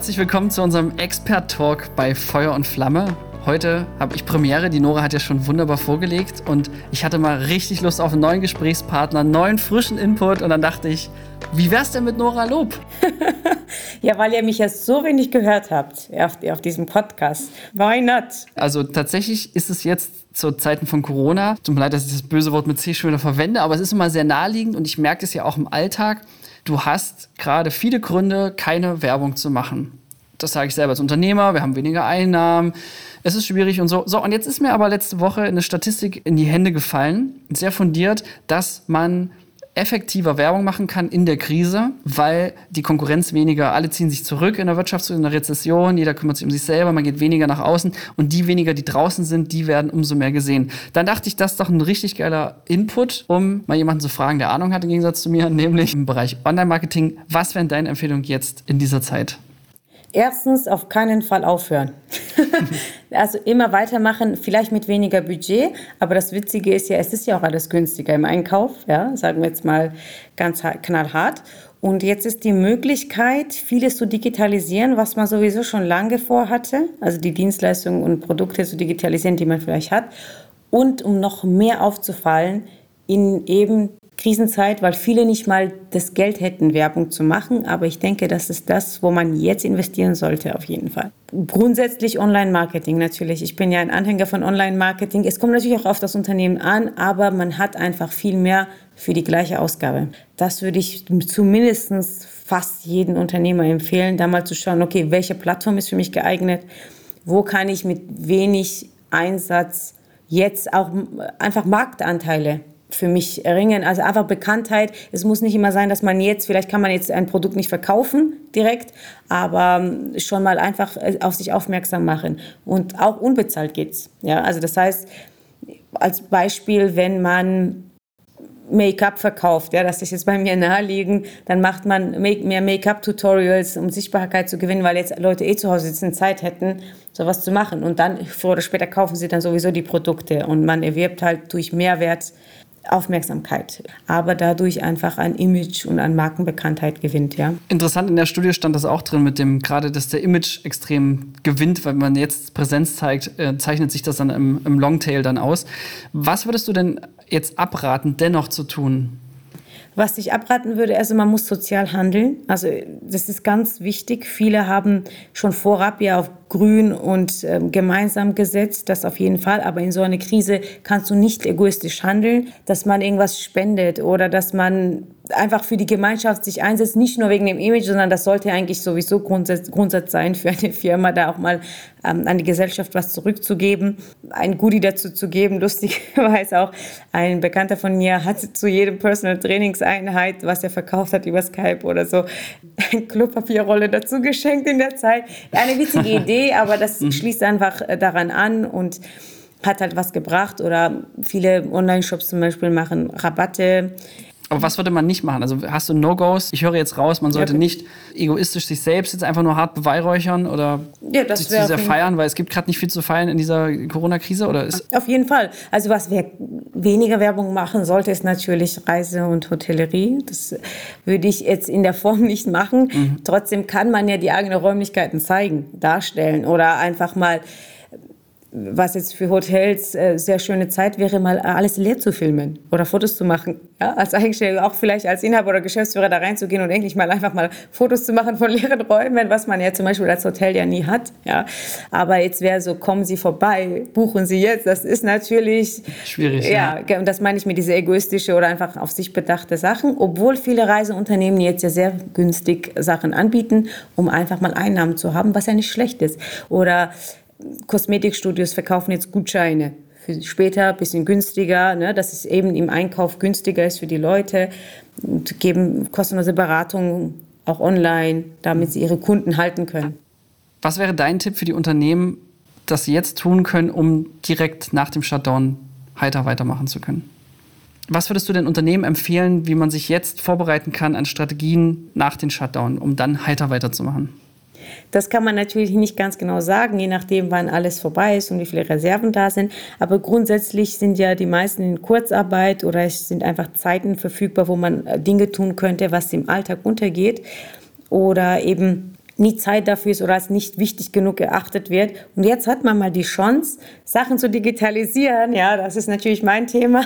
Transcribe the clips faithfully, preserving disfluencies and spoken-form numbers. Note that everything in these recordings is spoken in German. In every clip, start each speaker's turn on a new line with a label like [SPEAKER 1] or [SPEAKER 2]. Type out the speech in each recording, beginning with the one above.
[SPEAKER 1] Herzlich willkommen zu unserem Expert-Talk bei Feuer und Flamme. Heute habe ich Premiere, die Nora hat ja schon wunderbar vorgelegt und ich hatte mal richtig Lust auf einen neuen Gesprächspartner, einen neuen, frischen Input und dann dachte ich, wie wär's denn mit Nora Lob?
[SPEAKER 2] Ja, weil ihr mich ja so wenig gehört habt auf, auf diesem Podcast. Why not?
[SPEAKER 1] Also tatsächlich ist es jetzt zu Zeiten von Corona, tut mir leid, dass ich das böse Wort mit C schon wieder verwende, aber es ist immer sehr naheliegend und ich merke es ja auch im Alltag, du hast gerade viele Gründe, keine Werbung zu machen. Das sage ich selber als Unternehmer, wir haben weniger Einnahmen, es ist schwierig und so. So, und jetzt ist mir aber letzte Woche eine Statistik in die Hände gefallen, sehr fundiert, dass man effektiver Werbung machen kann in der Krise, weil die Konkurrenz weniger, alle ziehen sich zurück in der Wirtschaft, in der Rezession, jeder kümmert sich um sich selber, man geht weniger nach außen und die weniger, die draußen sind, die werden umso mehr gesehen. Dann dachte ich, das ist doch ein richtig geiler Input, um mal jemanden zu fragen, der Ahnung hat im Gegensatz zu mir, nämlich im Bereich Online-Marketing. Was wären deine Empfehlungen jetzt in dieser Zeit?
[SPEAKER 2] Erstens, auf keinen Fall aufhören. Also immer weitermachen, vielleicht mit weniger Budget. Aber das Witzige ist ja, es ist ja auch alles günstiger im Einkauf, ja, sagen wir jetzt mal ganz knallhart. Und jetzt ist die Möglichkeit, vieles zu digitalisieren, was man sowieso schon lange vorhatte. Also die Dienstleistungen und Produkte zu digitalisieren, die man vielleicht hat. Und um noch mehr aufzufallen, in eben Krisenzeit, weil viele nicht mal das Geld hätten, Werbung zu machen. Aber ich denke, das ist das, wo man jetzt investieren sollte, auf jeden Fall. Grundsätzlich Online-Marketing natürlich. Ich bin ja ein Anhänger von Online-Marketing. Es kommt natürlich auch auf das Unternehmen an, aber man hat einfach viel mehr für die gleiche Ausgabe. Das würde ich zumindest fast jedem Unternehmer empfehlen, da mal zu schauen, okay, welche Plattform ist für mich geeignet? Wo kann ich mit wenig Einsatz jetzt auch einfach Marktanteile für mich erringen, also einfach Bekanntheit. Es muss nicht immer sein, dass man jetzt, vielleicht kann man jetzt ein Produkt nicht verkaufen direkt, aber schon mal einfach auf sich aufmerksam machen. Und auch unbezahlt geht's. Ja, also das heißt, als Beispiel, wenn man Make-up verkauft, ja, das ist jetzt bei mir naheliegend, dann macht man mehr Make-up-Tutorials, um Sichtbarkeit zu gewinnen, weil jetzt Leute eh zu Hause sitzen, Zeit hätten, sowas zu machen. Und dann, früher oder später, kaufen sie dann sowieso die Produkte und man erwirbt halt durch Mehrwert Aufmerksamkeit, aber dadurch einfach ein Image und an Markenbekanntheit gewinnt, ja.
[SPEAKER 1] Interessant, in der Studie stand das auch drin mit dem, gerade, dass der Image extrem gewinnt, weil man jetzt Präsenz zeigt, äh, zeichnet sich das dann im, im Longtail dann aus. Was würdest du denn jetzt abraten, dennoch zu tun?
[SPEAKER 2] Was ich abraten würde, also man muss sozial handeln. Also das ist ganz wichtig. Viele haben schon vorab ja auf grün und äh, gemeinsam gesetzt, das auf jeden Fall. Aber in so einer Krise kannst du nicht egoistisch handeln, dass man irgendwas spendet oder dass man einfach für die Gemeinschaft sich einsetzt, nicht nur wegen dem Image, sondern das sollte eigentlich sowieso Grundsatz, Grundsatz sein für eine Firma, da auch mal ähm, an die Gesellschaft was zurückzugeben, ein Goodie dazu zu geben. Lustigerweise auch ein Bekannter von mir hat zu jedem Personal Trainingseinheit, was er verkauft hat über Skype oder so, eine Klopapierrolle dazu geschenkt in der Zeit. Eine witzige Idee, aber das schließt einfach daran an und hat halt was gebracht. Oder viele Online-Shops zum Beispiel machen Rabatte.
[SPEAKER 1] Aber was würde man nicht machen? Also hast du No-Gos? Ich höre jetzt raus, man sollte ja nicht egoistisch sich selbst jetzt einfach nur hart beweihräuchern oder ja, das sich zu sehr feiern, weil es gibt gerade nicht viel zu feiern in dieser Corona-Krise, oder ist?
[SPEAKER 2] Auf jeden Fall. Also was wir weniger Werbung machen sollte, ist natürlich Reise und Hotellerie. Das würde ich jetzt in der Form nicht machen. Mhm. Trotzdem kann man ja die eigenen Räumlichkeiten zeigen, darstellen oder einfach mal, was jetzt für Hotels äh, sehr schöne Zeit wäre, mal alles leer zu filmen oder Fotos zu machen. Ja, als Eigenständiger, auch vielleicht als Inhaber oder Geschäftsführer da reinzugehen und endlich mal einfach mal Fotos zu machen von leeren Räumen, was man ja zum Beispiel als Hotel ja nie hat. Ja. Aber jetzt wäre so, kommen Sie vorbei, buchen Sie jetzt. Das ist natürlich
[SPEAKER 1] schwierig.
[SPEAKER 2] Ja, ja. Und das meine ich mit diese egoistische oder einfach auf sich bedachte Sachen, obwohl viele Reiseunternehmen jetzt ja sehr günstig Sachen anbieten, um einfach mal Einnahmen zu haben, was ja nicht schlecht ist. Oder Kosmetikstudios verkaufen jetzt Gutscheine für später, ein bisschen günstiger, ne, dass es eben im Einkauf günstiger ist für die Leute und geben kostenlose Beratungen auch online, damit sie ihre Kunden halten können.
[SPEAKER 1] Was wäre dein Tipp für die Unternehmen, das sie jetzt tun können, um direkt nach dem Shutdown heiter weitermachen zu können? Was würdest du den Unternehmen empfehlen, wie man sich jetzt vorbereiten kann an Strategien nach dem Shutdown, um dann heiter weiterzumachen?
[SPEAKER 2] Das kann man natürlich nicht ganz genau sagen, je nachdem, wann alles vorbei ist und wie viele Reserven da sind. Aber grundsätzlich sind ja die meisten in Kurzarbeit oder es sind einfach Zeiten verfügbar, wo man Dinge tun könnte, was im Alltag untergeht. Oder eben nie Zeit dafür ist oder als nicht wichtig genug erachtet wird. Und jetzt hat man mal die Chance, Sachen zu digitalisieren. Ja, das ist natürlich mein Thema.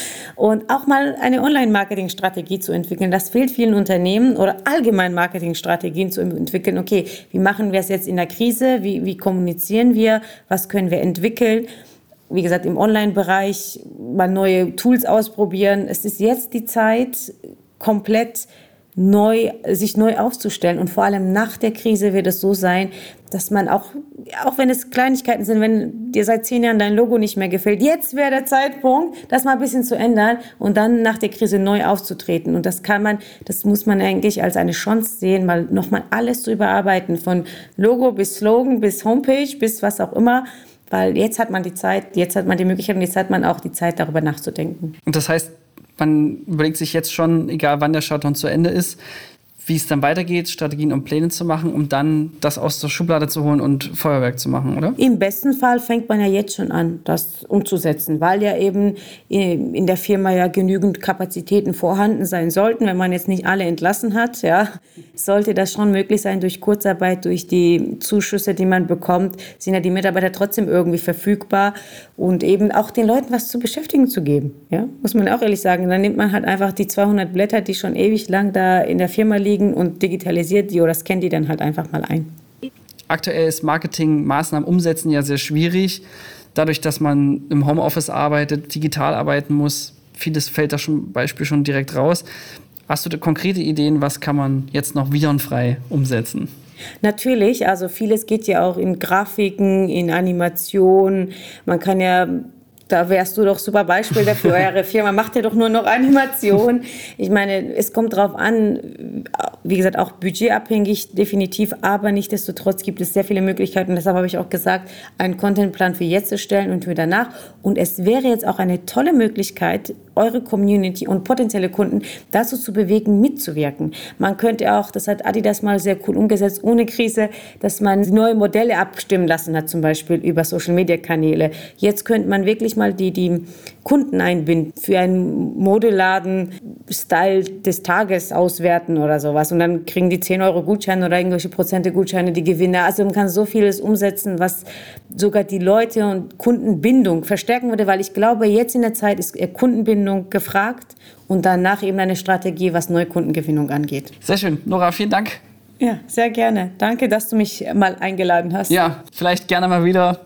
[SPEAKER 2] Und auch mal eine Online-Marketing-Strategie zu entwickeln. Das fehlt vielen Unternehmen oder allgemein Marketingstrategien zu entwickeln. Okay, wie machen wir es jetzt in der Krise? Wie, wie kommunizieren wir? Was können wir entwickeln? Wie gesagt, im Online-Bereich mal neue Tools ausprobieren. Es ist jetzt die Zeit, komplett neu, sich neu aufzustellen. Und vor allem nach der Krise wird es so sein, dass man auch, auch wenn es Kleinigkeiten sind, wenn dir seit zehn Jahren dein Logo nicht mehr gefällt, jetzt wäre der Zeitpunkt, das mal ein bisschen zu ändern und dann nach der Krise neu aufzutreten. Und das kann man, das muss man eigentlich als eine Chance sehen, mal nochmal alles zu überarbeiten, von Logo bis Slogan, bis Homepage, bis was auch immer. Weil jetzt hat man die Zeit, jetzt hat man die Möglichkeit und jetzt hat man auch die Zeit, darüber nachzudenken.
[SPEAKER 1] Und das heißt, man überlegt sich jetzt schon, egal wann der Shutdown zu Ende ist, wie es dann weitergeht, Strategien und Pläne zu machen, um dann das aus der Schublade zu holen und Feuerwerk zu machen, oder?
[SPEAKER 2] Im besten Fall fängt man ja jetzt schon an, das umzusetzen, weil ja eben in der Firma ja genügend Kapazitäten vorhanden sein sollten. Wenn man jetzt nicht alle entlassen hat, ja, sollte das schon möglich sein. Durch Kurzarbeit, durch die Zuschüsse, die man bekommt, sind ja die Mitarbeiter trotzdem irgendwie verfügbar und eben auch den Leuten was zu beschäftigen zu geben. Ja, muss man auch ehrlich sagen. Dann nimmt man halt einfach die zweihundert Blätter, die schon ewig lang da in der Firma liegen, und digitalisiert die oder scannt die dann halt einfach mal ein.
[SPEAKER 1] Aktuell ist Marketingmaßnahmen umsetzen ja sehr schwierig. Dadurch, dass man im Homeoffice arbeitet, digital arbeiten muss, vieles fällt da zum Beispiel schon direkt raus. Hast du da konkrete Ideen, was kann man jetzt noch virenfrei umsetzen?
[SPEAKER 2] Natürlich, also vieles geht ja auch in Grafiken, in Animationen. Man kann ja, da wärst du doch super Beispiel dafür. Eure Firma macht ja doch nur noch Animation. Ich meine, es kommt drauf an, wie gesagt, auch budgetabhängig definitiv, aber nichtsdestotrotz gibt es sehr viele Möglichkeiten. Deshalb habe ich auch gesagt, einen Contentplan für jetzt zu stellen und für danach. Und es wäre jetzt auch eine tolle Möglichkeit, eure Community und potenzielle Kunden dazu zu bewegen, mitzuwirken. Man könnte auch, das hat Adidas mal sehr cool umgesetzt, ohne Krise, dass man neue Modelle abstimmen lassen hat, zum Beispiel über Social-Media-Kanäle. Jetzt könnte man wirklich mal die, die Kunden einbinden, für einen Modeladen Style des Tages auswerten oder sowas. Und dann kriegen die zehn Euro Gutscheine oder irgendwelche Prozente Gutscheine, die Gewinner. Also man kann so vieles umsetzen, was sogar die Leute und Kundenbindung verstärken würde, weil ich glaube, jetzt in der Zeit ist Kundenbindung gefragt und danach eben eine Strategie, was Neukundengewinnung angeht.
[SPEAKER 1] Sehr schön. Nora, vielen Dank.
[SPEAKER 2] Ja, sehr gerne. Danke, dass du mich mal eingeladen hast.
[SPEAKER 1] Ja, vielleicht gerne mal wieder.